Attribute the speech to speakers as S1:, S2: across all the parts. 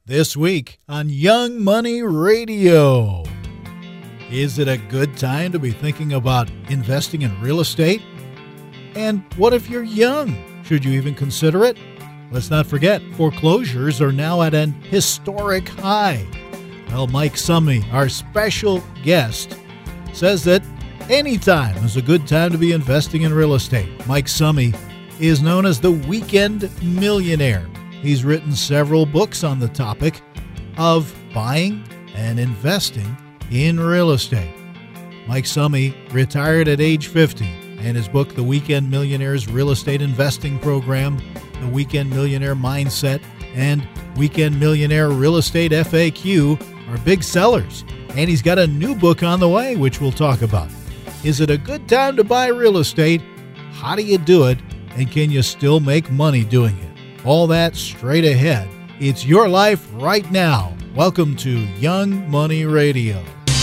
S1: This week on Young Money Radio. Is it a good time to be thinking about investing in real estate? And what if you're young? Should you even consider it? Let's not forget, foreclosures are now at an historic high. Well, Mike Summey, our special guest, says that anytime is a good time to be investing in real estate. Mike Summey is known as the Weekend Millionaire. He's written several books on the topic of buying and investing in real estate. Mike Summey retired at age 50, and his book, The Weekend Millionaire's Real Estate Investing Program, The Weekend Millionaire Mindset, and Weekend Millionaire Real Estate FAQ are big sellers. And he's got a new book on the way, which we'll talk about. Is it a good time to buy real estate? How do you do it? And can you still make money doing it? All that straight ahead. It's your life right now. Welcome to Young Money Radio.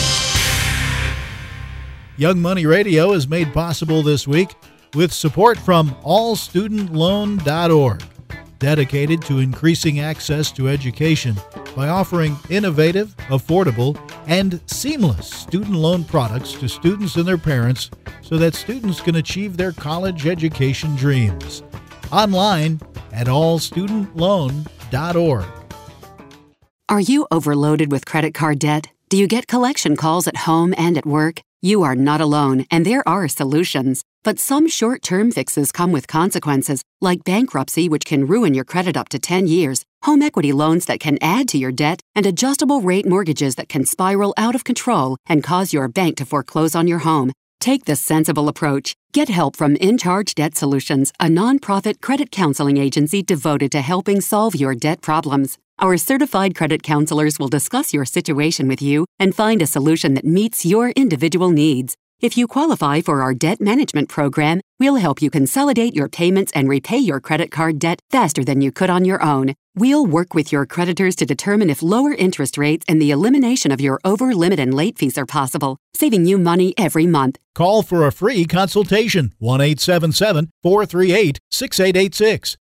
S1: Young Money Radio is made possible this week with support from allstudentloan.org, dedicated to increasing access to education by offering innovative, affordable, and seamless student loan products to students and their parents so that students can achieve their college education dreams. Online at allstudentloan.org.
S2: Are you overloaded with credit card debt? Do you get collection calls at home and at work? You are not alone, and there are solutions. But some short-term fixes come with consequences, like bankruptcy, which can ruin your credit up to 10 years, home equity loans that can add to your debt, and adjustable-rate mortgages that can spiral out of control and cause your bank to foreclose on your home. Take the sensible approach. Get help from In Charge Debt Solutions, a nonprofit credit counseling agency devoted to helping solve your debt problems. Our certified credit counselors will discuss your situation with you and find a solution that meets your individual needs. If you qualify for our debt management program, we'll help you consolidate your payments and repay your credit card debt faster than you could on your own. We'll work with your creditors to determine if lower interest rates and the elimination of your over-limit and late fees are possible, saving you money every month.
S1: Call for a free consultation, 1-877-438-6886,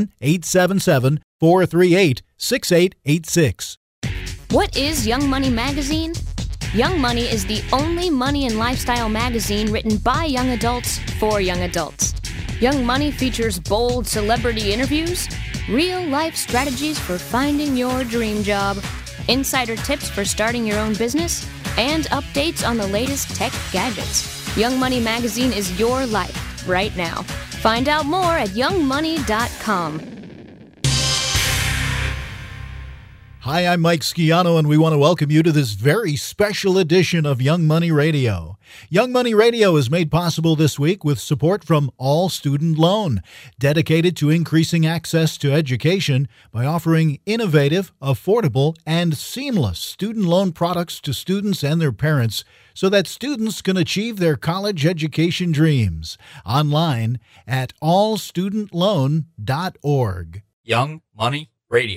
S1: 1-877-438-6886.
S3: What is Young Money Magazine? Young Money is the only money and lifestyle magazine written by young adults for young adults. Young Money features bold celebrity interviews, real-life strategies for finding your dream job, insider tips for starting your own business, and updates on the latest tech gadgets. Young Money Magazine is your life right now. Find out more at youngmoney.com.
S1: Hi, I'm Mike Schiano, and we want to welcome you to this very special edition of Young Money Radio. Young Money Radio is made possible this week with support from All Student Loan, dedicated to increasing access to education by offering innovative, affordable, and seamless student loan products to students and their parents so that students can achieve their college education dreams. Online at allstudentloan.org.
S4: Young Money Radio.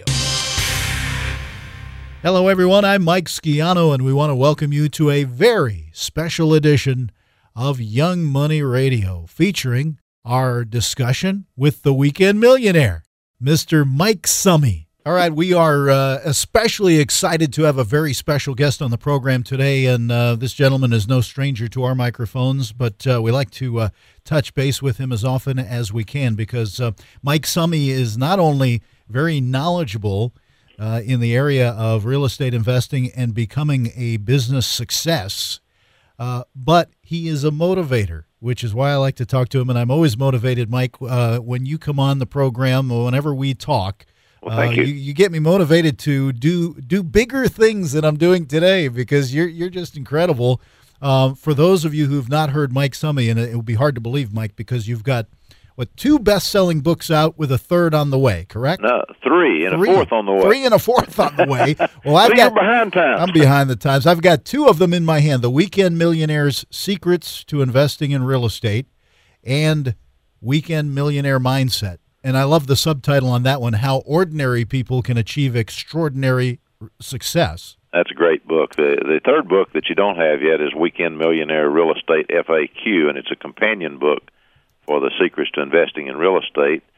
S1: Hello, everyone. I'm Mike Schiano, and we want to welcome you to a very special edition of Young Money Radio, featuring our discussion with the Weekend Millionaire, Mr. Mike Summey. All right, we are especially excited to have a very special guest on the program today, and this gentleman is no stranger to our microphones, but we like to touch base with him as often as we can because Mike Summey is not only very knowledgeable in the area of real estate investing and becoming a business success, but he is a motivator, which is why I like to talk to him. And I'm always motivated, Mike, when you come on the program, whenever we talk.
S5: Well, thank you.
S1: You get me motivated to do bigger things than I'm doing today because you're just incredible. For those of you who've not heard Mike Summey, and it would be hard to believe, Mike, because you've got two best-selling books out with a third on the way, correct?
S5: No, three and a fourth on the way.
S1: 3 and a fourth on the way. Well,
S5: You're behind times.
S1: I'm behind the times. I've got 2 of them in my hand, The Weekend Millionaire's Secrets to Investing in Real Estate and Weekend Millionaire Mindset. And I love the subtitle on that one, How Ordinary People Can Achieve Extraordinary Success.
S5: That's a great book. The third book that you don't have yet is Weekend Millionaire Real Estate FAQ, and it's a companion book for the Secrets to Investing in Real Estate.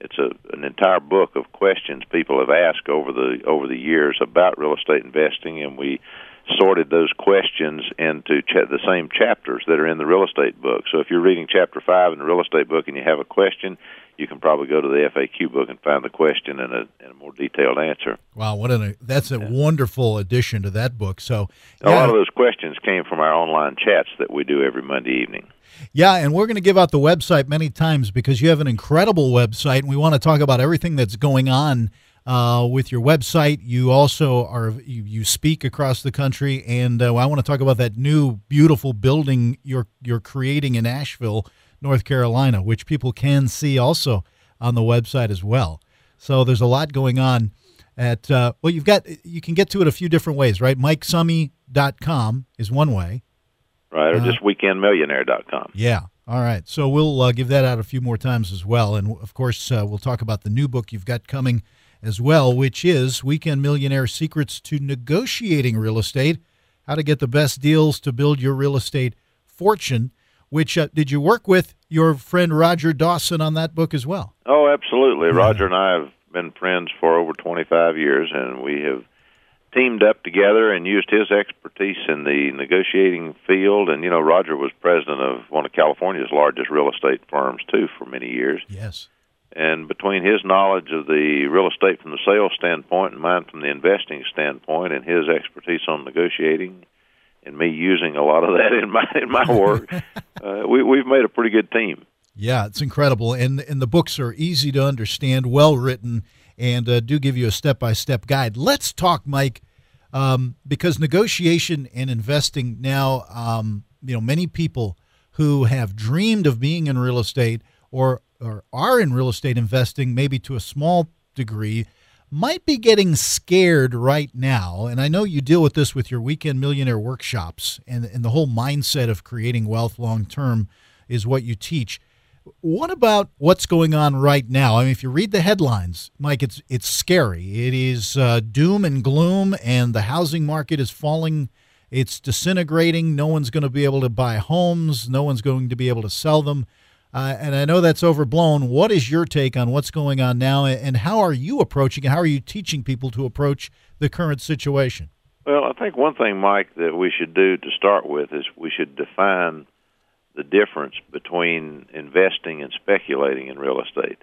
S5: It's an entire book of questions people have asked over the years about real estate investing, and we sorted those questions into the same chapters that are in the real estate book. So if you're reading chapter 5 in the real estate book and you have a question, you can probably go to the FAQ book and find the question and a more detailed answer.
S1: Wow, that's a wonderful addition to that book. So
S5: a lot of those questions came from our online chats that we do every Monday evening.
S1: Yeah, and we're going to give out the website many times because you have an incredible website, and we want to talk about everything that's going on with your website. You also you speak across the country, and I want to talk about that new beautiful building you're creating in Asheville, North Carolina, which people can see also on the website as well. So there's a lot going on at you can get to it a few different ways, right? MikeSummy.com is one way.
S5: Right, or just weekendmillionaire.com.
S1: Yeah. All right. So we'll give that out a few more times as well. And, of course, we'll talk about the new book you've got coming as well, which is Weekend Millionaire Secrets to Negotiating Real Estate, How to Get the Best Deals to Build Your Real Estate Fortune, which did you work with your friend Roger Dawson on that book as well?
S5: Oh, absolutely. Yeah. Roger and I have been friends for over 25 years, and we have teamed up together and used his expertise in the negotiating field. And, Roger was president of one of California's largest real estate firms, too, for many years.
S1: Yes.
S5: And between his knowledge of the real estate from the sales standpoint and mine from the investing standpoint and his expertise on negotiating and me using a lot of that in my work, we've made a pretty good team.
S1: Yeah, it's incredible. And the books are easy to understand, well-written, and do give you a step-by-step guide. Let's talk, Mike, because negotiation and investing now, many people who have dreamed of being in real estate or are in real estate investing, maybe to a small degree, might be getting scared right now. And I know you deal with this with your Weekend Millionaire workshops, and the whole mindset of creating wealth long-term is what you teach. What about what's going on right now? I mean, if you read the headlines, Mike, it's scary. It is doom and gloom, and the housing market is falling. It's disintegrating. No one's going to be able to buy homes. No one's going to be able to sell them. And I know that's overblown. What is your take on what's going on now, and how are you approaching it? How are you teaching people to approach the current situation?
S5: Well, I think one thing, Mike, that we should do to start with is we should define the difference between investing and speculating in real estate.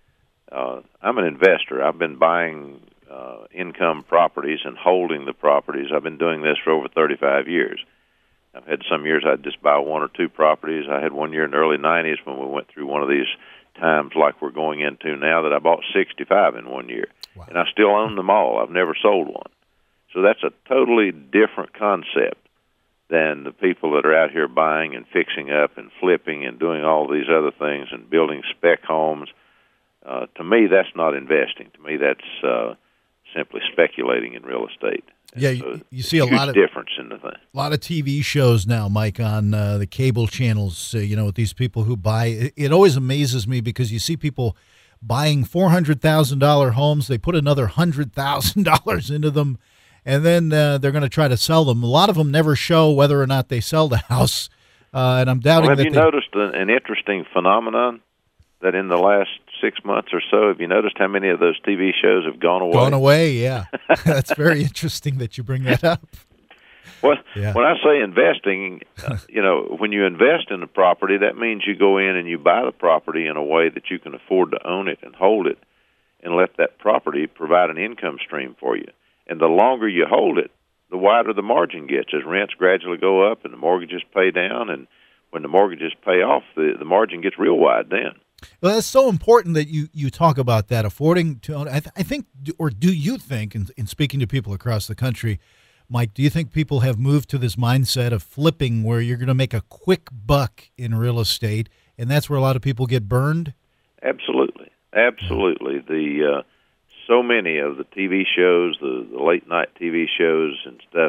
S5: I'm an investor. I've been buying income properties and holding the properties. I've been doing this for over 35 years. I've had some years I'd just buy one or two properties. I had one year in the early 90s when we went through one of these times like we're going into now that I bought 65 in 1 year. Wow. And I still own them all. I've never sold one. So that's a totally different concept than the people that are out here buying and fixing up and flipping and doing all these other things and building spec homes. To me, that's not investing. To me, that's simply speculating in real estate.
S1: Yeah, you see a lot of
S5: difference in the thing.
S1: A lot of TV shows now, Mike, on the cable channels. With these people who buy. It always amazes me because you see people buying $400,000 homes. They put another $100,000 into them, and then they're going to try to sell them. A lot of them never show whether or not they sell the house, and I'm doubting.
S5: Well, have you noticed an interesting phenomenon that in the last 6 months or so, have you noticed how many of those TV shows have gone away?
S1: Gone away, yeah. That's very interesting that you bring that up.
S5: Well, yeah. When I say investing, when you invest in a property, that means you go in and you buy the property in a way that you can afford to own it and hold it and let that property provide an income stream for you. And the longer you hold it, the wider the margin gets as rents gradually go up and the mortgages pay down. And when the mortgages pay off, the margin gets real wide then.
S1: Well, that's so important that you talk about that, affording to own. I think, or do you think, in speaking to people across the country, Mike, do you think people have moved to this mindset of flipping where you're going to make a quick buck in real estate, and that's where a lot of people get burned?
S5: Absolutely. The so many of the TV shows, the late-night TV shows and stuff,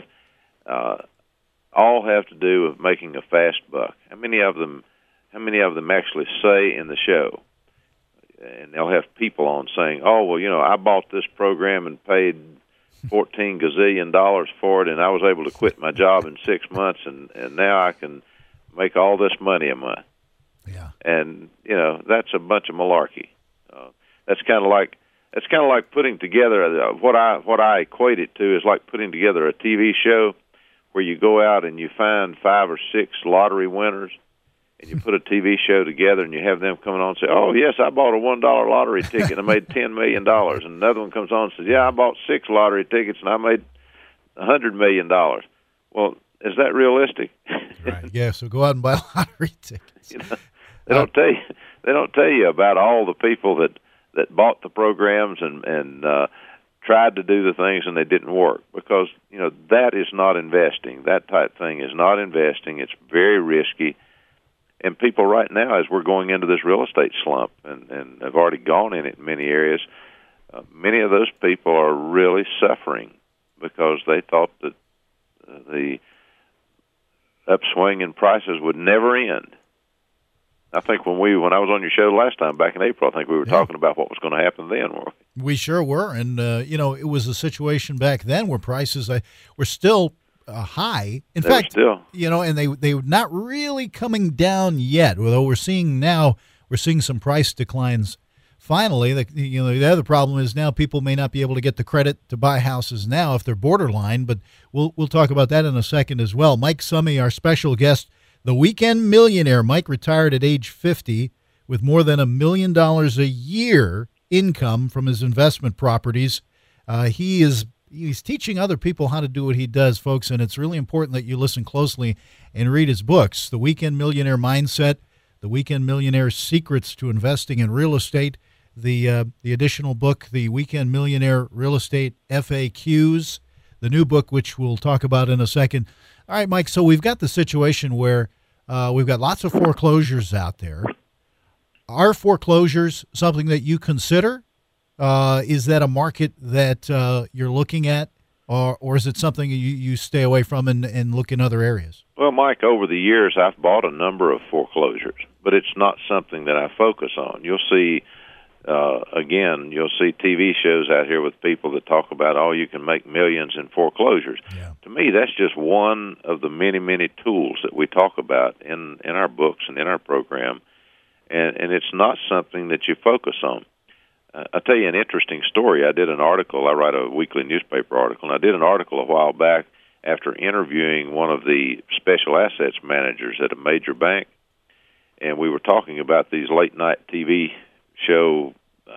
S5: all have to do with making a fast buck. How many of them actually say in the show, and they'll have people on saying, oh, well, I bought this program and paid $14 gazillion for it, and I was able to quit my job in 6 months, and now I can make all this money a month.
S1: Yeah.
S5: And, that's a bunch of malarkey. That's kind of like putting together what I equate it to is like putting together a TV show where you go out and you find 5 or 6 lottery winners, and you put a TV show together, and you have them coming on and say, "Oh yes, I bought a $1 lottery ticket and I made $10 million." And another one comes on and says, "Yeah, I bought 6 lottery tickets and I made $100 million." Well, is that realistic?
S1: Right. Yeah. So go out and buy lottery tickets.
S5: They don't tell you about all the people that bought the programs and tried to do the things and they didn't work, because that is not investing. That type thing is not investing. It's very risky. And people right now, as we're going into this real estate slump and have already gone in it in many areas, many of those people are really suffering because they thought that the upswing in prices would never end. I think when I was on your show last time back in April, I think we were talking about what was going to happen then.
S1: We sure were, and it was a situation back then where prices were still high. In fact, and they were not really coming down yet. Although we're seeing some price declines. Finally, the other problem is now people may not be able to get the credit to buy houses now if they're borderline. But we'll talk about that in a second as well. Mike Summey, our special guest, the weekend millionaire. Mike retired at age 50 with more than $1 million a year income from his investment properties. He's teaching other people how to do what he does, folks, and it's really important that you listen closely and read his books, The Weekend Millionaire Mindset, The Weekend Millionaire Secrets to Investing in Real Estate, the additional book, The Weekend Millionaire Real Estate FAQs, the new book, which we'll talk about in a second. All right, Mike, so we've got the situation where we've got lots of foreclosures out there. Are foreclosures something that you consider? Is that a market that you're looking at, or is it something you stay away from and look in other areas?
S5: Well, Mike, over the years, I've bought a number of foreclosures, but it's not something that I focus on. You'll see TV shows out here with people that talk about, you can make millions in foreclosures. Yeah. To me, that's just one of the many, many tools that we talk about in our books and in our program, and it's not something that you focus on. I'll tell you an interesting story. I did an article. I write a weekly newspaper article, and I did an article a while back after interviewing one of the special assets managers at a major bank, and we were talking about these late-night TV show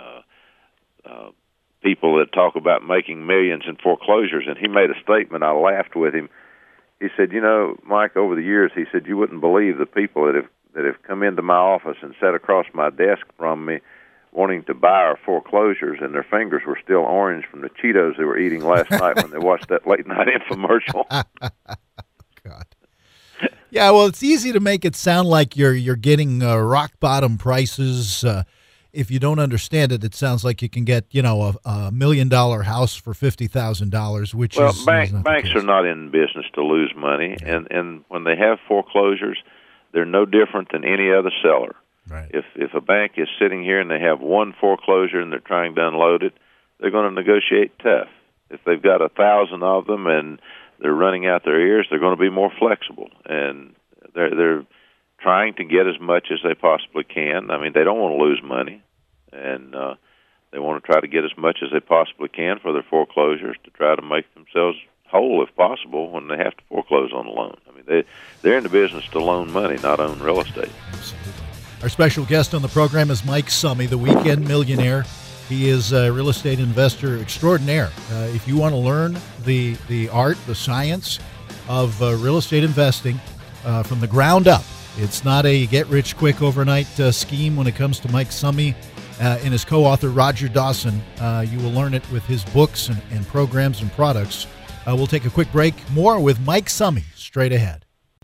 S5: people that talk about making millions in foreclosures, and he made a statement. I laughed with him. He said, Mike, over the years, he said, you wouldn't believe the people that have come into my office and sat across my desk from me wanting to buy our foreclosures, and their fingers were still orange from the Cheetos they were eating last night when they watched that late-night infomercial.
S1: God. Yeah, well, it's easy to make it sound like you're getting rock-bottom prices. If you don't understand it, it sounds like you can get, a $1 million house for $50,000, which is
S5: banks are not in business to lose money, and when they have foreclosures, they're no different than any other seller.
S1: Right.
S5: If a bank is sitting here and they have one foreclosure and they're trying to unload it, they're going to negotiate tough. If they've got 1,000 of them and they're running out their ears, they're going to be more flexible, and they're trying to get as much as they possibly can. I mean, they don't want to lose money, and they want to try to get as much as they possibly can for their foreclosures to try to make themselves whole, if possible, when they have to foreclose on a loan. I mean, they're in the business to loan money, not own real estate.
S1: Absolutely. Our special guest on the program is Mike Summey, the weekend millionaire. He is a real estate investor extraordinaire. If you want to learn the art, the science of real estate investing from the ground up, it's not a get-rich-quick overnight scheme when it comes to Mike Summey and his co-author Roger Dawson. You will learn it with his books and programs and products. We'll take a quick break. More with Mike Summey straight ahead.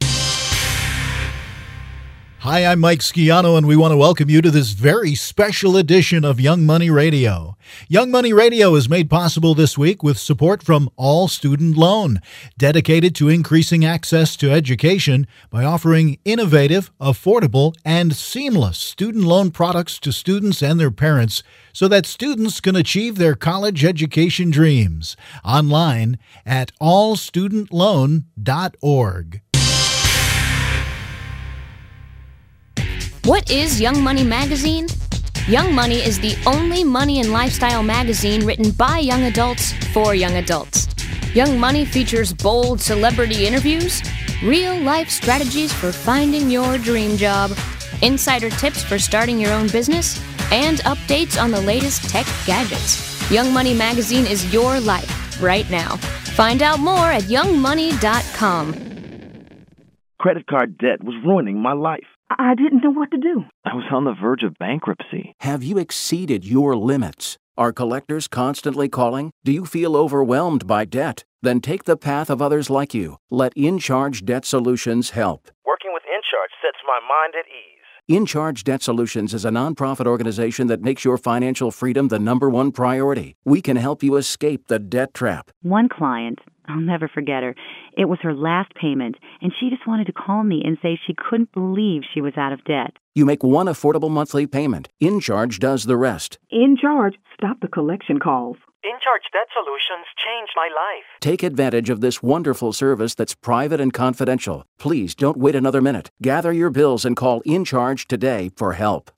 S1: Hi, I'm Mike Schiano, and we want to welcome you to this very special edition of Young Money Radio. Young Money Radio is made possible this week with support from All Student Loan, dedicated to increasing access to education by offering innovative, affordable, and seamless student loan products to students and their parents so that students can achieve their college education dreams. Online at allstudentloan.org.
S3: What is Young Money Magazine? Young Money is the only money and lifestyle magazine written by young adults for young adults. Young Money features bold celebrity interviews, real-life strategies for finding your dream job, insider tips for starting your own business, and updates on the latest tech gadgets. Young Money magazine is your life right now. Find out more at youngmoney.com.
S6: Credit card debt was ruining my life.
S7: I didn't know what to do.
S6: I was on the verge of bankruptcy.
S8: Have you exceeded your limits? Are collectors constantly calling? Do you feel overwhelmed by debt? Then take the path of others like you. Let InCharge Debt Solutions help.
S6: Working with InCharge sets my mind at ease.
S8: InCharge Debt Solutions is a nonprofit organization that makes your financial freedom the #1 priority. We can help you escape the debt trap.
S7: One client, I'll never forget her. It was her last payment, and she just wanted to call me and say she couldn't believe she was out of debt.
S8: You make one affordable monthly payment. InCharge does the rest.
S7: InCharge, stop the collection calls.
S6: InCharge Debt Solutions changed my life.
S8: Take advantage of this wonderful service that's private and confidential. Please don't wait another minute. Gather your bills and call InCharge today for help.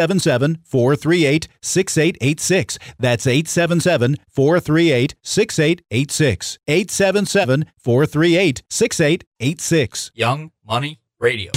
S1: 877-438-6886. That's 877-438-6886. 877-438-6886.
S4: Young Money Radio.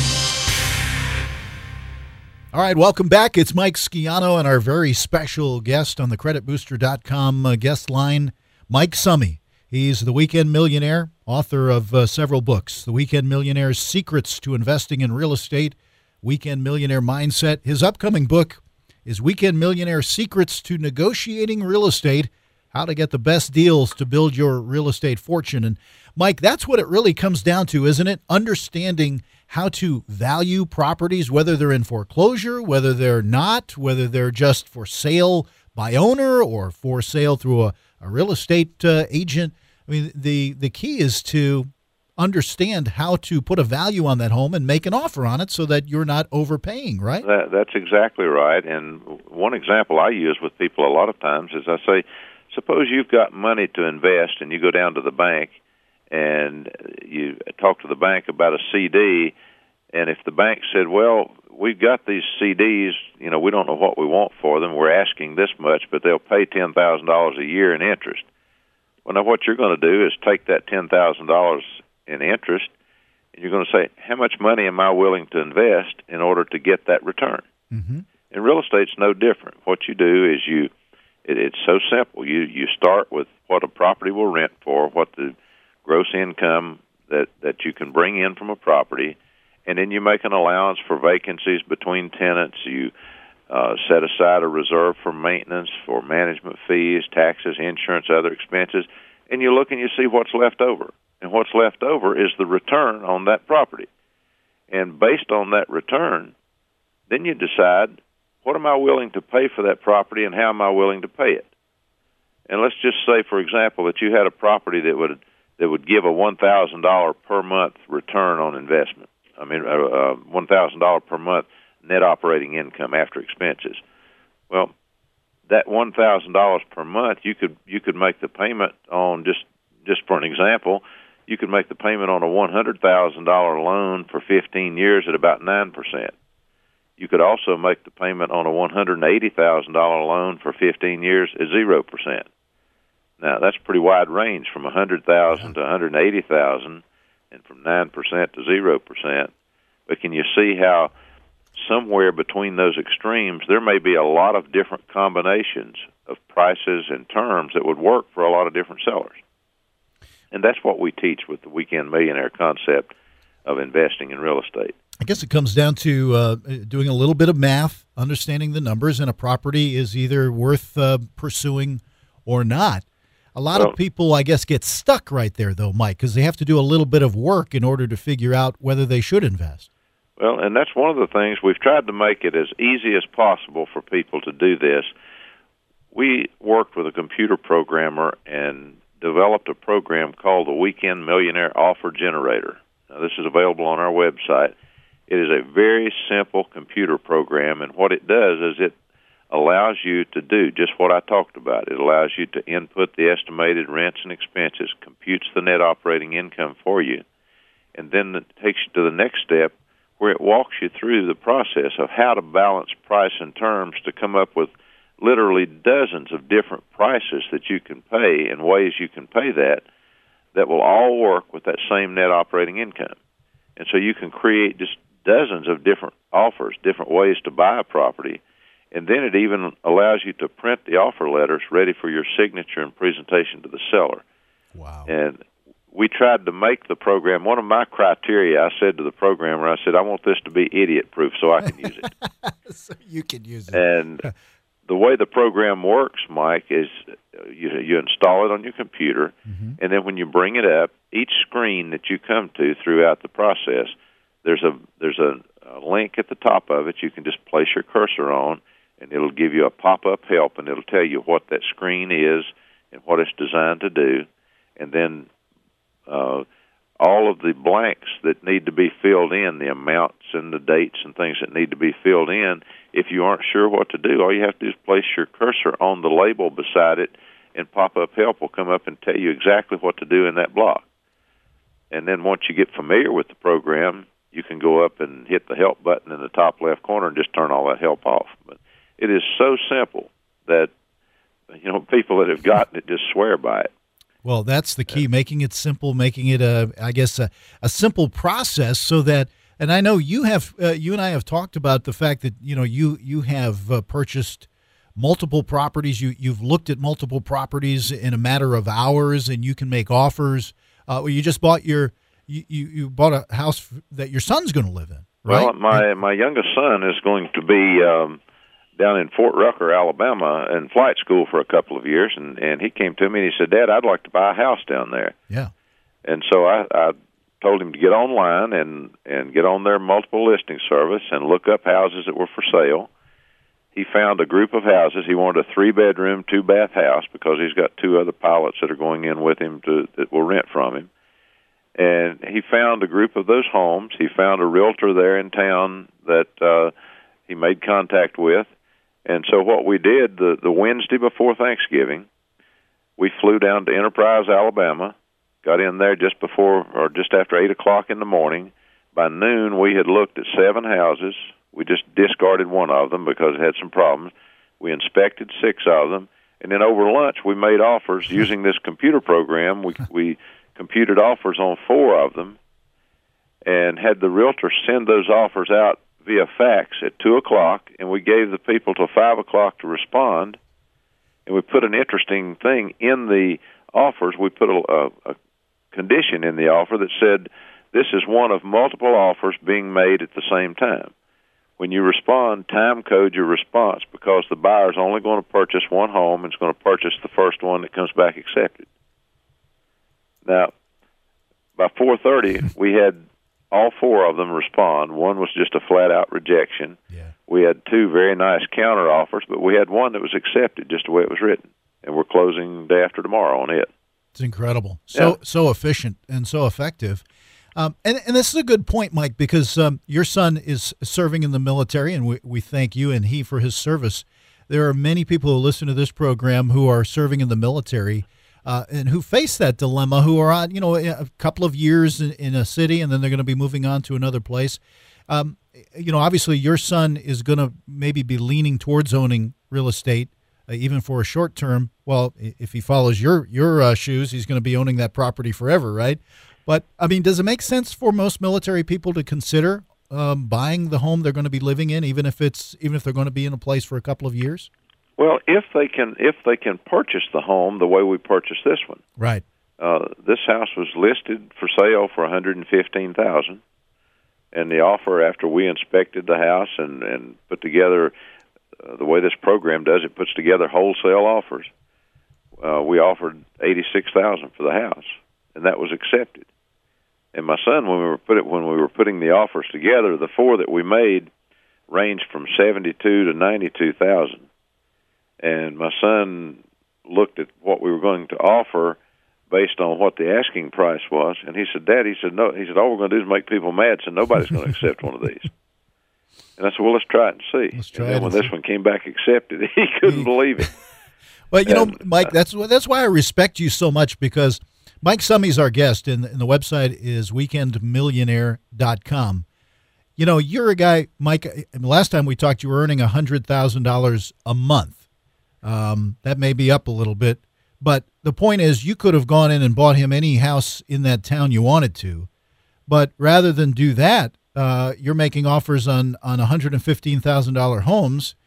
S1: All right, welcome back. It's Mike Schiano and our very special guest on the creditbooster.com guest line, Mike Summey. He's the Weekend Millionaire, author of several books, The Weekend Millionaire's Secrets to Investing in Real Estate, Weekend Millionaire Mindset. His upcoming book is Weekend Millionaire Secrets to Negotiating Real Estate, How to Get the Best Deals to Build Your Real Estate Fortune. And Mike, that's what it really comes down to, isn't it? Understanding how to value properties, whether they're in foreclosure, whether they're not, whether they're just for sale by owner or for sale through a real estate agent. I mean, the key is to understand how to put a value on that home and make an offer on it so that you're not overpaying, right?
S5: That's exactly right. And one example I use with people a lot of times is I say, suppose you've got money to invest and you go down to the bank and you talk to the bank about a CD, and if the bank said, well, we've got these CDs, we don't know what we want for them, we're asking this much, but they'll pay $10,000 a year in interest. Well, now what you're going to do is take that $10,000 in interest, and you're going to say, how much money am I willing to invest in order to get that return? Mm-hmm. And real estate's no different. What you do is it's so simple. You start with what a property will rent for, what the gross income that you can bring in from a property, and then you make an allowance for vacancies between tenants. You set aside a reserve for maintenance, for management fees, taxes, insurance, other expenses, and you look and you see what's left over. And what's left over is the return on that property. And based on that return, then you decide, what am I willing to pay for that property and how am I willing to pay it? And let's just say, for example, that you had a property that would give a $1,000 per month return on investment. $1,000 per month net operating income after expenses. Well, that $1,000 per month, you could make the payment on, just for an example, you could make the payment on a $100,000 loan for 15 years at about 9%. You could also make the payment on a $180,000 loan for 15 years at 0%. Now, that's a pretty wide range from $100,000 to $180,000 and from 9% to 0%. But can you see how somewhere between those extremes there may be a lot of different combinations of prices and terms that would work for a lot of different sellers? And that's what we teach with the Weekend Millionaire concept of investing in real estate.
S1: I guess it comes down to doing a little bit of math, understanding the numbers, and a property is either worth pursuing or not. A lot of people, I guess, get stuck right there, though, Mike, because they have to do a little bit of work in order to figure out whether they should invest.
S5: Well, and that's one of the things. We've tried to make it as easy as possible for people to do this. We worked with a computer programmer and developed a program called the Weekend Millionaire Offer Generator. Now, this is available on our website. It is a very simple computer program, and what it does is it allows you to do just what I talked about. It allows you to input the estimated rents and expenses, computes the net operating income for you, and then it takes you to the next step where it walks you through the process of how to balance price and terms to come up with literally dozens of different prices that you can pay and ways you can pay that will all work with that same net operating income. And so you can create just dozens of different offers, different ways to buy a property, and then it even allows you to print the offer letters ready for your signature and presentation to the seller.
S1: Wow.
S5: And we tried to make the program, one of my criteria, I said to the programmer, I said, I want this to be idiot-proof so I can use it.
S1: So you can use it.
S5: And the way the program works, Mike, is you install it on your computer, and then when you bring it up, each screen that you come to throughout the process, there's a link at the top of it you can just place your cursor on, and it'll give you a pop-up help, and it'll tell you what that screen is and what it's designed to do, and then all of the blanks that need to be filled in, the amounts and the dates and things that need to be filled in, if you aren't sure what to do, all you have to do is place your cursor on the label beside it, and pop-up help will come up and tell you exactly what to do in that block. And then once you get familiar with the program, you can go up and hit the help button in the top left corner and just turn all that help off. But it is so simple that people that have gotten it just swear by it.
S1: Well, that's the key, making it simple, making it a simple process so that, and I know you and I have talked about the fact that, you have purchased multiple properties. You've looked at multiple properties in a matter of hours, and you can make offers. You just bought you bought a house that your son's going to live in, right?
S5: Well, my youngest son is going to be down in Fort Rucker, Alabama, in flight school for a couple of years, and he came to me and he said, Dad, I'd like to buy a house down there.
S1: Yeah.
S5: And so I told him to get online and get on their multiple listing service and look up houses that were for sale. He found a group of houses. He wanted a 3-bedroom, 2-bath house because he's got 2 other pilots that are going in with him that will rent from him. And he found a group of those homes. He found a realtor there in town that he made contact with. And so what we did, the Wednesday before Thanksgiving, we flew down to Enterprise, Alabama, got in there just before or just after 8 o'clock in the morning. By noon, we had looked at 7 houses. We just discarded one of them because it had some problems. We inspected 6 of them. And then over lunch, we made offers using this computer program. We computed offers on 4 of them and had the realtor send those offers out via fax at 2 o'clock, and we gave the people till 5 o'clock to respond. And we put an interesting thing in the offers. We put a condition in the offer that said, this is one of multiple offers being made at the same time. When you respond, time code your response because the buyer's only going to purchase one home and is going to purchase the first one that comes back accepted. Now, by 4:30, we had all 4 of them respond. One was just a flat-out rejection.
S1: Yeah.
S5: We had 2 very nice counter offers, but we had one that was accepted just the way it was written, and we're closing day after tomorrow on it.
S1: It's incredible. So efficient and so effective. And this is a good point, Mike, because your son is serving in the military, and we thank you and he for his service. There are many people who listen to this program who are serving in the military and who face that dilemma, who are on, a couple of years in a city, and then they're going to be moving on to another place. Obviously your son is going to maybe be leaning towards owning real estate, even for a short term. Well, if he follows your shoes, he's going to be owning that property forever, right? But, does it make sense for most military people to consider buying the home they're going to be living in, even if they're going to be in a place for a couple of years?
S5: Well, if they can purchase the home the way we purchased this one.
S1: Right.
S5: This house was listed for sale for $115,000, and the offer after we inspected the house and put together the way this program does, it puts together wholesale offers. We offered $86,000 for the house, and that was accepted. And my son, when we were putting the offers together, the 4 that we made ranged from $72,000 to $92,000. And my son looked at what we were going to offer based on what the asking price was, and he said, Dad, no. He said, all we're going to do is make people mad, so nobody's going to accept one of these. And I said, well, let's try it and see. And then when this one came back accepted, he couldn't believe it.
S1: Well, Mike, that's why I respect you so much, because Mike Summey's our guest, and the website is weekendmillionaire.com. You're a guy, Mike, last time we talked, you were earning $100,000 a month. That may be up a little bit, but the point is you could have gone in and bought him any house in that town you wanted to. But rather than do that, you're making offers on $115,000 homes.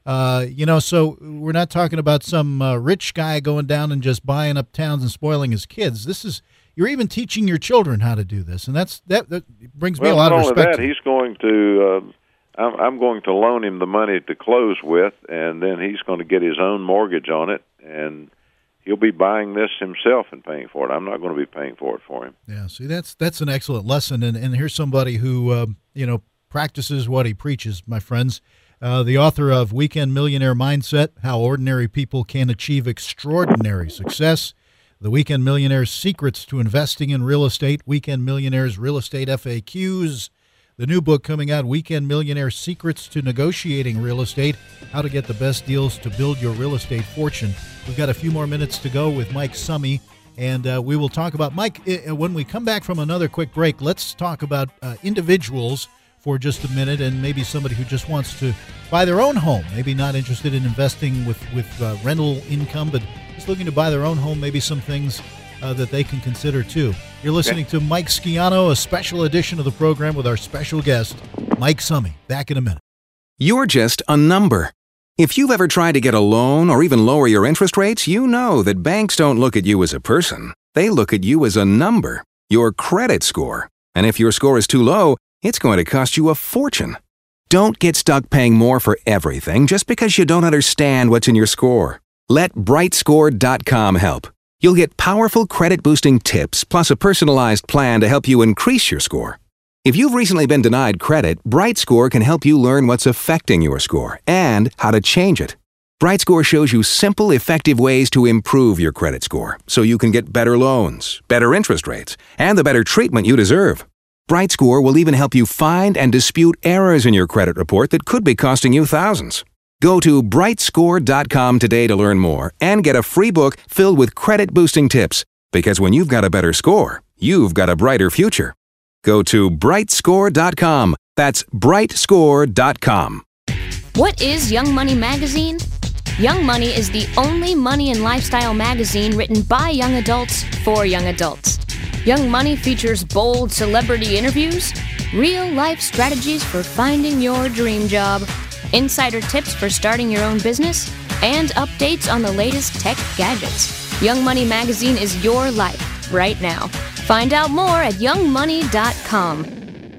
S1: So we're not talking about some rich guy going down and just buying up towns and spoiling his kids. You're even teaching your children how to do this, and that brings me a lot of respect.
S5: Not only that, he's going to. I'm going to loan him the money to close with, and then he's going to get his own mortgage on it, and he'll be buying this himself and paying for it. I'm not going to be paying for it for him.
S1: Yeah, see, that's an excellent lesson, and here's somebody who practices what he preaches, my friends. The author of Weekend Millionaire Mindset: How Ordinary People Can Achieve Extraordinary Success. The Weekend Millionaire's Secrets to Investing in Real Estate, Weekend Millionaire's Real Estate FAQs. The new book coming out, Weekend Millionaire: Secrets to Negotiating Real Estate, How to Get the Best Deals to Build Your Real Estate Fortune. We've got a few more minutes to go with Mike Summey, and we will talk about, Mike, when we come back from another quick break, let's talk about individuals for just a minute, and maybe somebody who just wants to buy their own home, maybe not interested in investing with rental income, but just looking to buy their own home, maybe some things that they can consider too. You're listening to Mike Schiano, a special edition of the program with our special guest, Mike Summey. Back in a minute.
S9: You're just a number. If you've ever tried to get a loan or even lower your interest rates, you know that banks don't look at you as a person. They look at you as a number, your credit score. And if your score is too low, it's going to cost you a fortune. Don't get stuck paying more for everything just because you don't understand what's in your score. Let BrightScore.com help. You'll get powerful credit-boosting tips plus a personalized plan to help you increase your score. If you've recently been denied credit, BrightScore can help you learn what's affecting your score and how to change it. BrightScore shows you simple, effective ways to improve your credit score so you can get better loans, better interest rates, and the better treatment you deserve. BrightScore will even help you find and dispute errors in your credit report that could be costing you thousands. Go to BrightScore.com today to learn more and get a free book filled with credit-boosting tips, because when you've got a better score, you've got a brighter future. Go to BrightScore.com. That's BrightScore.com.
S3: What is Young Money Magazine? Young Money is the only money and lifestyle magazine written by young adults for young adults. Young Money features bold celebrity interviews, real-life strategies for finding your dream job, insider tips for starting your own business, and updates on the latest tech gadgets. Young Money Magazine is your life right now. Find out more at youngmoney.com.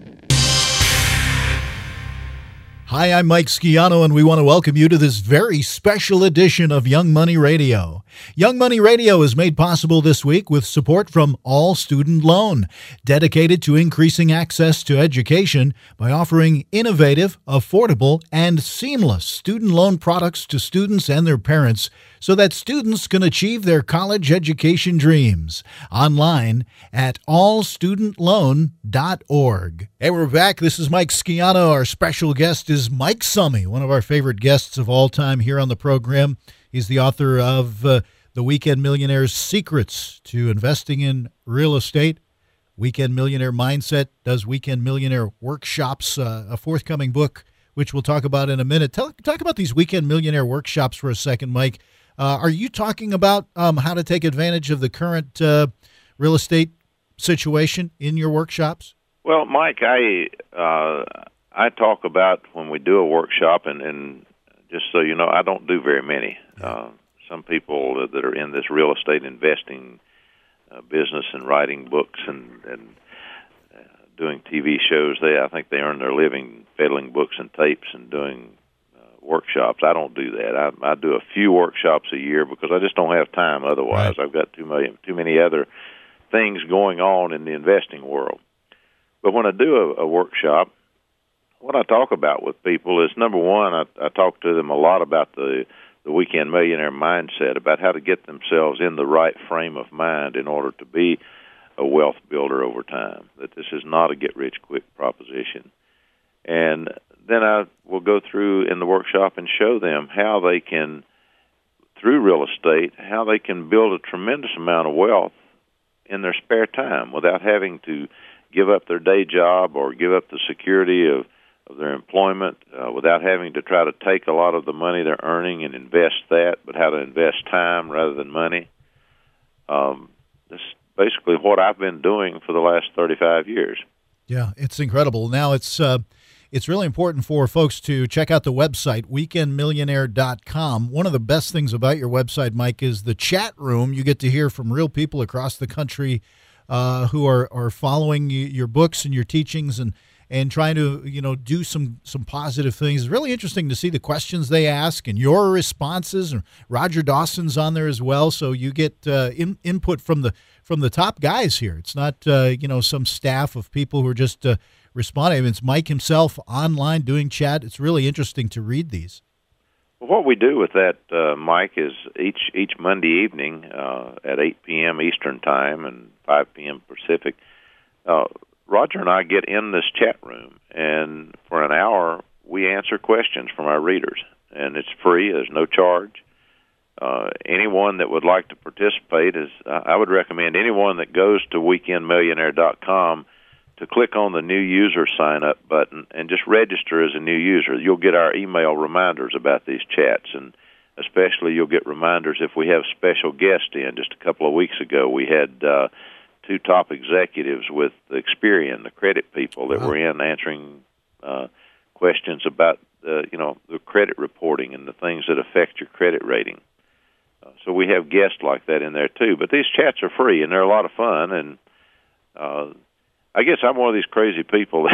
S1: Hi, I'm Mike Schiano, and we want to welcome you to this very special edition of Young Money Radio. Young Money Radio is made possible this week with support from All Student Loan, dedicated to increasing access to education by offering innovative, affordable, and seamless student loan products to students and their parents so that students can achieve their college education dreams. Online at allstudentloan.org. Hey, we're back. This is Mike Schiano. Our special guest is Mike Summey, one of our favorite guests of all time here on the program. He's the author of The Weekend Millionaire's Secrets to Investing in Real Estate. Weekend Millionaire Mindset, does Weekend Millionaire Workshops, a forthcoming book, which we'll talk about in a minute. Talk about these Weekend Millionaire Workshops for a second, Mike. Are you talking about how to take advantage of the current real estate situation in your workshops?
S5: Well, Mike, I talk about when we do a workshop, and just so you know, I don't do very many. Some people that are in this real estate investing business and writing books and doing TV shows, I think they earn their living peddling books and tapes and doing workshops. I don't do that. I do a few workshops a year because I just don't have time otherwise. Right. I've got too many other things going on in the investing world. But when I do a workshop, what I talk about with people is, number one, I talk to them a lot about the Weekend Millionaire Mindset, about how to get themselves in the right frame of mind in order to be a wealth builder over time, that this is not a get-rich-quick proposition. And then I will go through in the workshop and show them how they can, through real estate, how they can build a tremendous amount of wealth in their spare time without having to give up their day job or give up the security of their employment without having to try to take a lot of the money they're earning and invest that, but how to invest time rather than money. That's basically what I've been doing for the last 35 years.
S1: Yeah, it's incredible. Now it's really important for folks to check out the website, weekendmillionaire.com. One of the best things about your website, Mike, is the chat room. You get to hear from real people across the country who are following your books and your teachings and trying to, do some positive things. It's really interesting to see the questions they ask and your responses. And Roger Dawson's on there as well, so you get input from the top guys here. It's not some staff of people who are just responding. It's Mike himself online doing chat. It's really interesting to read these.
S5: Well, what we do with that, Mike, is each Monday evening at 8 p.m. Eastern Time and 5 p.m. Pacific, Roger and I get in this chat room, and for an hour we answer questions from our readers, and it's free. There's no charge. Anyone that would like to participate I would recommend anyone that goes to weekendmillionaire.com to click on the new user sign up button and just register as a new user. You'll get our email reminders about these chats, and especially you'll get reminders if we have special guests in. Just a couple of weeks ago we had two top executives with Experian, the credit people that were in answering questions about the credit reporting and the things that affect your credit rating. So we have guests like that in there too. But these chats are free and they're a lot of fun. And I guess I'm one of these crazy people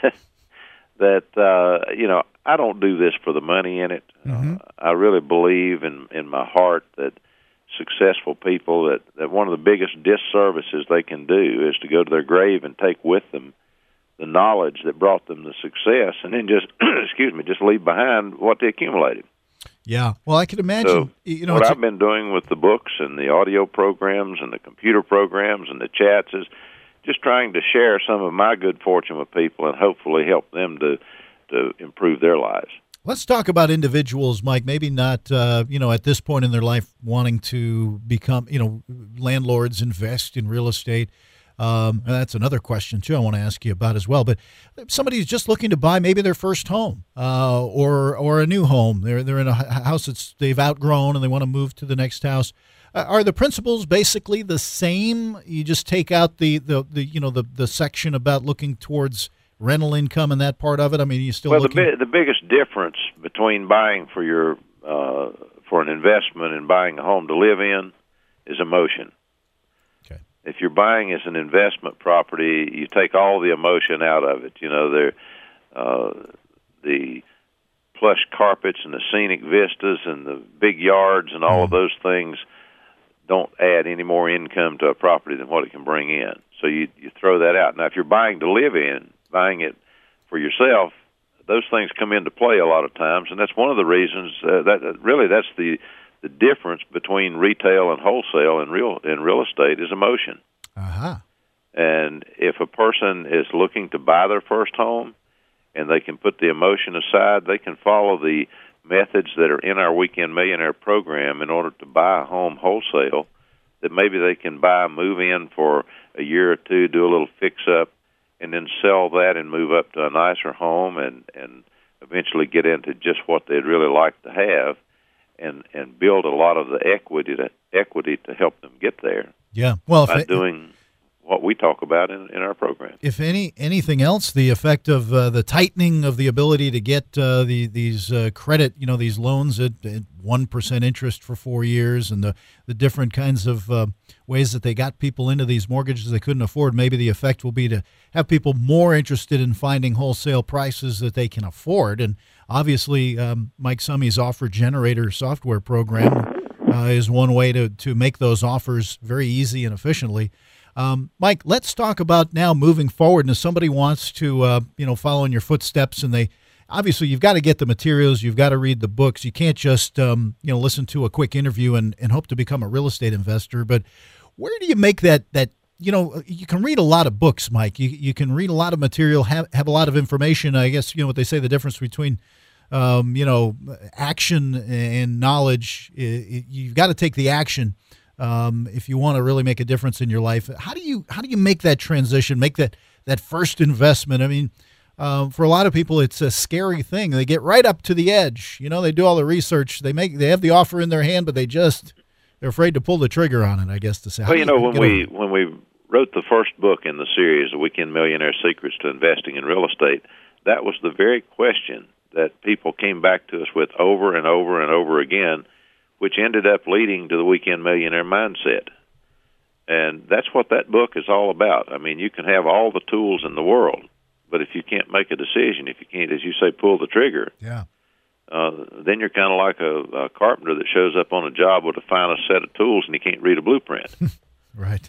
S5: that I don't do this for the money in it. Mm-hmm. I really believe in my heart that successful people that one of the biggest disservices they can do is to go to their grave and take with them the knowledge that brought them the success, and then just just leave behind what they accumulated.
S1: Yeah, well, I can imagine.
S5: So what I've been doing with the books and the audio programs and the computer programs and the chats is just trying to share some of my good fortune with people and hopefully help them to improve their lives.
S1: Let's talk about individuals, Mike, maybe not, at this point in their life wanting to become, landlords, invest in real estate. And that's another question, too, I want to ask you about as well. But somebody who's just looking to buy maybe their first home or a new home. They're in a house that they've outgrown and they want to move to the next house. Are the principles basically the same? You just take out the section about looking towards rental income and that part of it? I mean, you still looking?
S5: The biggest difference between buying for your for an investment and buying a home to live in is emotion.
S1: Okay.
S5: If you're buying as an investment property, you take all the emotion out of it. The plush carpets and the scenic vistas and the big yards and all of those things don't add any more income to a property than what it can bring in. So you throw that out. Now, if you're buying to live in, buying it for yourself, those things come into play a lot of times, and that's one of the reasons that's the difference between retail and wholesale in real estate is emotion.
S1: Uh-huh.
S5: And if a person is looking to buy their first home and they can put the emotion aside, they can follow the methods that are in our Weekend Millionaire program in order to buy a home wholesale that maybe they can move in for a year or two, do a little fix-up, and then sell that and move up to a nicer home and eventually get into just what they'd really like to have and build a lot of the equity to help them get there.
S1: Yeah, well,
S5: by doing what we talk about in our program.
S1: If anything else, the effect of the tightening of the ability to get these credit, these loans at 1% interest for 4 years, and the different kinds of ways that they got people into these mortgages they couldn't afford, maybe the effect will be to have people more interested in finding wholesale prices that they can afford. And obviously, Mike Summey's Offer Generator software program is one way to make those offers very easy and efficiently. Mike, let's talk about now moving forward. And if somebody wants to, follow in your footsteps, and obviously you've got to get the materials, you've got to read the books. You can't just, listen to a quick interview and hope to become a real estate investor. But where do you make that, you can read a lot of books, Mike. You can read a lot of material, have a lot of information. I guess, what they say, the difference between, action and knowledge, you've got to take the action. If you want to really make a difference in your life. How do you make that transition, make that that first investment. I mean, for a lot of people, it's a scary thing. They get right up to the edge. You know, they do all the research. They have the offer in their hand, but they're afraid to pull the trigger on it, I guess, to say.
S5: Well, you know, when we wrote the first book in the series, The Weekend Millionaire Secrets to Investing in Real Estate, that was the very question that people came back to us with over and over and over again, which ended up leading to the Weekend Millionaire Mindset. And that's what that book is all about. I mean, you can have all the tools in the world, but if you can't make a decision, if you can't, as you say, pull the trigger, then you're kind of like a carpenter that shows up on a job with a finest set of tools and he can't read a blueprint.
S1: Right.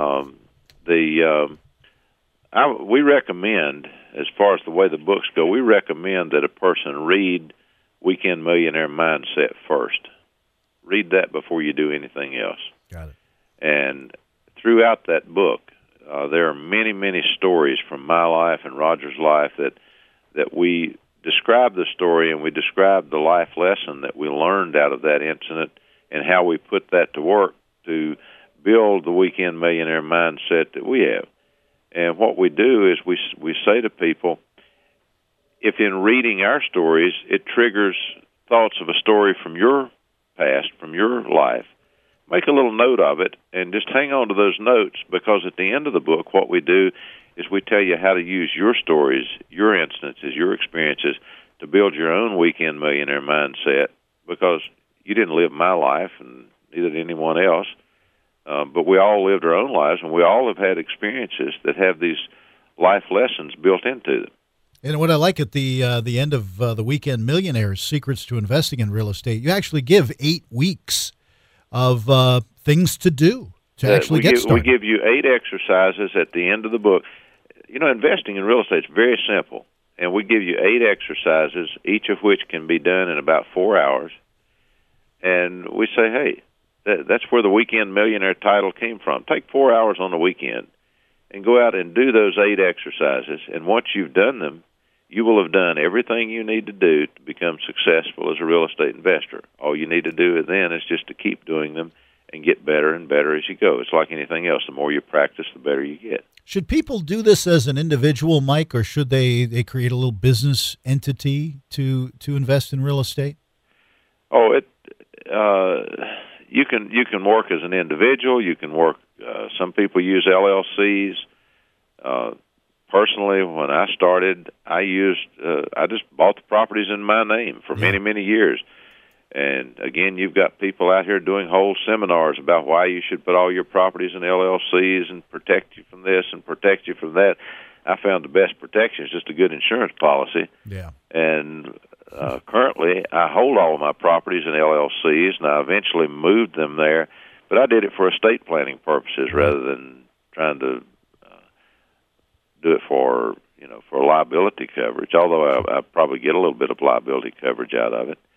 S5: We recommend, as far as the way the books go, we recommend that a person read Weekend Millionaire Mindset first. Read that before you do anything else.
S1: Got it.
S5: And throughout that book, there are many, many stories from my life and Roger's life that we describe the story and we describe the life lesson that we learned out of that incident and how we put that to work to build the Weekend Millionaire Mindset that we have. And what we do is we say to people, if in reading our stories it triggers thoughts of a story from your past, from your life, make a little note of it and just hang on to those notes, because at the end of the book what we do is we tell you how to use your stories, your instances, your experiences to build your own Weekend Millionaire Mindset, because you didn't live my life and neither did anyone else. But we all lived our own lives, and we all have had experiences that have these life lessons built into them.
S1: And what I like at the end of the Weekend Millionaires, Secrets to Investing in Real Estate, you actually give 8 weeks of things to do to actually get started.
S5: We give you 8 exercises at the end of the book. You know, investing in real estate is very simple, and we give you 8 exercises, each of which can be done in about 4 hours. And we say, hey, that's where the Weekend Millionaire title came from. Take 4 hours on the weekend and go out and do those 8 exercises. And once you've done them, you will have done everything you need to do to become successful as a real estate investor. All you need to do then is just to keep doing them and get better and better as you go. It's like anything else. The more you practice, the better you get.
S1: Should people do this as an individual, Mike, or should they create a little business entity to invest in real estate?
S5: Oh, you can work as an individual. You can work. Some people use LLCs. Personally, when I started, I just bought the properties in my name for many, many years. And again, you've got people out here doing whole seminars about why you should put all your properties in LLCs and protect you from this and protect you from that. I found the best protection is just a good insurance policy.
S1: Yeah.
S5: And currently, I hold all of my properties in LLCs, and I eventually moved them there. But I did it for estate planning purposes rather than trying to do it for liability coverage. Although I probably get a little bit of liability coverage out of it.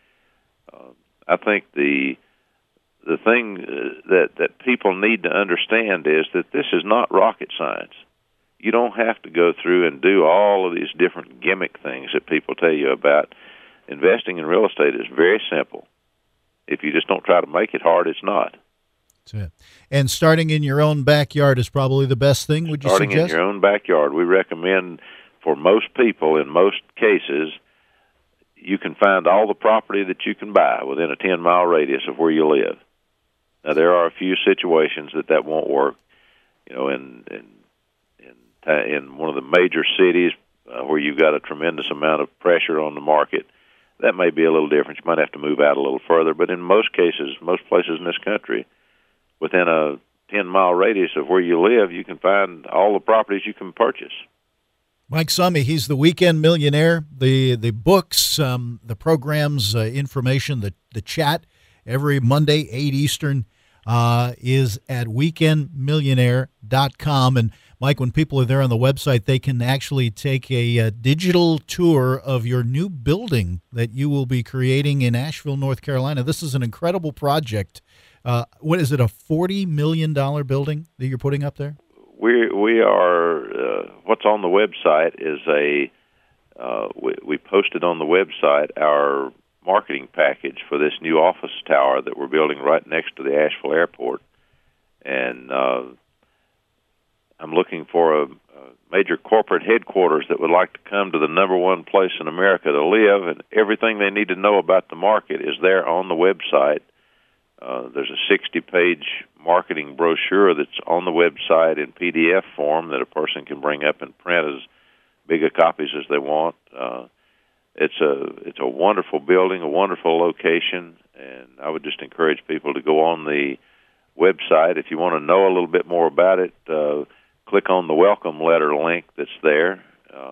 S5: I think the thing that people need to understand is that this is not rocket science. You don't have to go through and do all of these different gimmick things that people tell you about. Investing in real estate is very simple. If you just don't try to make it hard, it's not.
S1: That's it. And starting in your own backyard is probably the best thing, would you suggest?
S5: Starting in your own backyard. We recommend for most people, in most cases, you can find all the property that you can buy within a 10-mile radius of where you live. Now, there are a few situations that won't work. You know, in one of the major cities where you've got a tremendous amount of pressure on the market, that may be a little different. You might have to move out a little further. But in most cases, most places in this country, within a 10-mile radius of where you live, you can find all the properties you can purchase.
S1: Mike Summey, he's the Weekend Millionaire. The books, the programs, information, the chat every Monday, 8 Eastern, is at weekendmillionaire.com. And Mike, when people are there on the website, they can actually take a digital tour of your new building that you will be creating in Asheville, North Carolina. This is an incredible project. What is it, a $40 million building that you're putting up there?
S5: We are. What's on the website is we posted on the website our marketing package for this new office tower that we're building right next to the Asheville Airport, and I'm looking for a major corporate headquarters that would like to come to the number one place in America to live, and everything they need to know about the market is there on the website. There's a 60-page marketing brochure that's on the website in PDF form that a person can bring up and print as big a copies as they want. It's a wonderful building, a wonderful location, and I would just encourage people to go on the website. If you want to know a little bit more about it, click on the welcome letter link that's there,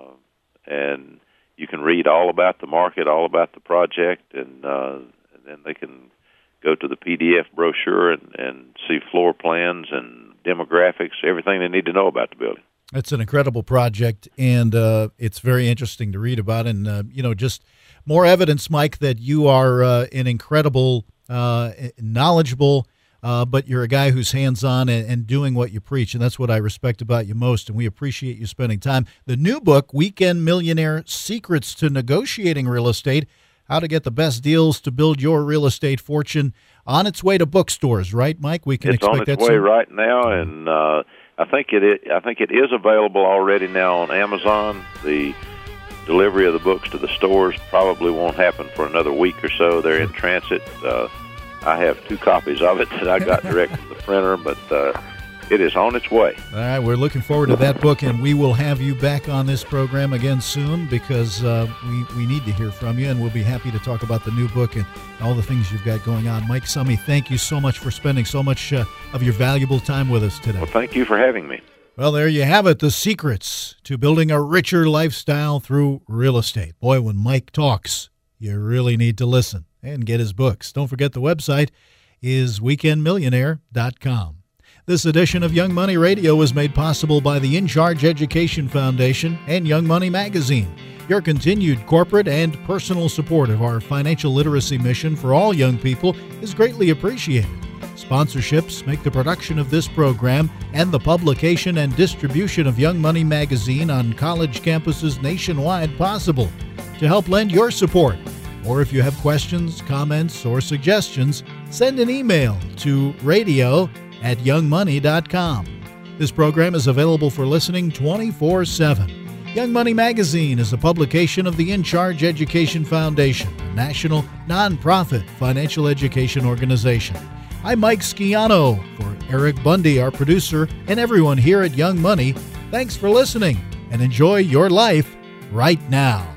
S5: and you can read all about the market, all about the project, and then they can go to the PDF brochure and see floor plans and demographics, everything they need to know about the building.
S1: It's an incredible project, and it's very interesting to read about. And, just more evidence, Mike, that you are an incredible, knowledgeable, but you're a guy who's hands-on and doing what you preach, and that's what I respect about you most, and we appreciate you spending time. The new book, Weekend Millionaire, Secrets to Negotiating Real Estate, How to Get the Best Deals to Build Your Real Estate Fortune, on its way to bookstores, right, Mike? We can expect that soon.
S5: It's on its way right now, and I think it is available already now on Amazon. The delivery of the books to the stores probably won't happen for another week or so. They're in transit. I have 2 copies of it that I got direct from the printer, but it is on its way.
S1: All right, we're looking forward to that book, and we will have you back on this program again soon because we need to hear from you, and we'll be happy to talk about the new book and all the things you've got going on. Mike Summey, thank you so much for spending so much of your valuable time with us today.
S5: Well, thank you for having me.
S1: Well, there you have it, the secrets to building a richer lifestyle through real estate. Boy, when Mike talks, you really need to listen and get his books. Don't forget the website is weekendmillionaire.com. This edition of Young Money Radio was made possible by the In Charge Education Foundation and Young Money Magazine. Your continued corporate and personal support of our financial literacy mission for all young people is greatly appreciated. Sponsorships make the production of this program and the publication and distribution of Young Money Magazine on college campuses nationwide possible. To help lend your support, or if you have questions, comments, or suggestions, send an email to radio@youngmoney.com. This program is available for listening 24/7. Young Money Magazine is a publication of the In Charge Education Foundation, a national nonprofit financial education organization. I'm Mike Schiano. For Eric Bundy, our producer, and everyone here at Young Money, thanks for listening and enjoy your life right now.